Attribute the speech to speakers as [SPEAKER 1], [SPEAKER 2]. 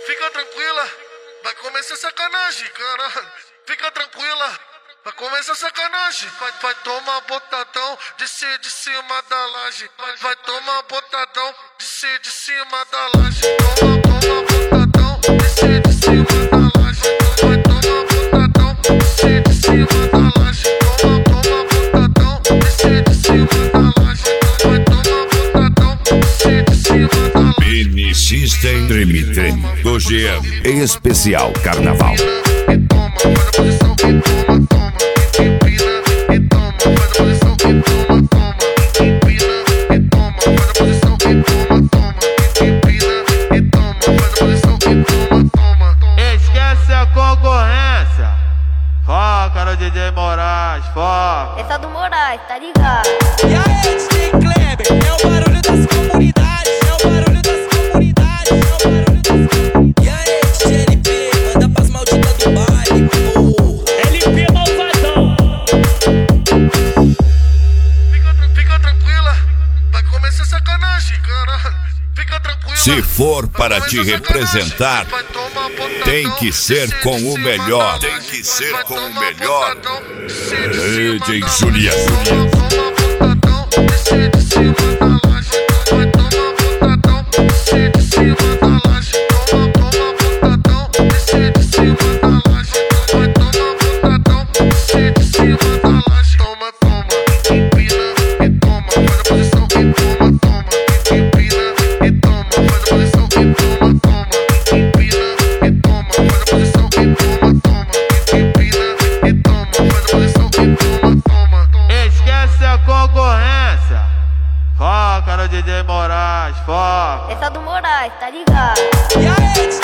[SPEAKER 1] Fica tranquila, vai começar sacanagem, caralho. Fica tranquila, vai começar sacanagem. Vai tomar botadão de cima da laje. Vai tomar botadão de cima da laje. Toma botadão de cima da laje. Vai tomar botadão de cima da laje. Toma botadão de cima da laje. Vai tomar botadão de cima da laje.
[SPEAKER 2] Mini System Treme do GM especial Carnaval.
[SPEAKER 3] Esquece a concorrência. Foca no DJ Moraes, foca.
[SPEAKER 4] Essa do Moraes, tá ligado?
[SPEAKER 5] E aí, DJ Kleber, é o barulho das comunidades, é o barulho das comunidades, é o barulho das comunidades. E aí, DJ LP, manda pras malditas do baile, porra. LP malvadão.
[SPEAKER 1] Fica tranquila, vai começar sacanagem, caralho. Fica tranquila.
[SPEAKER 2] Se for para te representar, tem que ser com o melhor. Tem que ser com o melhor. DJ Juliano.
[SPEAKER 3] Esquece a concorrência. Foca no DJ Moraes, foca.
[SPEAKER 4] Essa do Moraes, tá ligado?
[SPEAKER 5] E aí,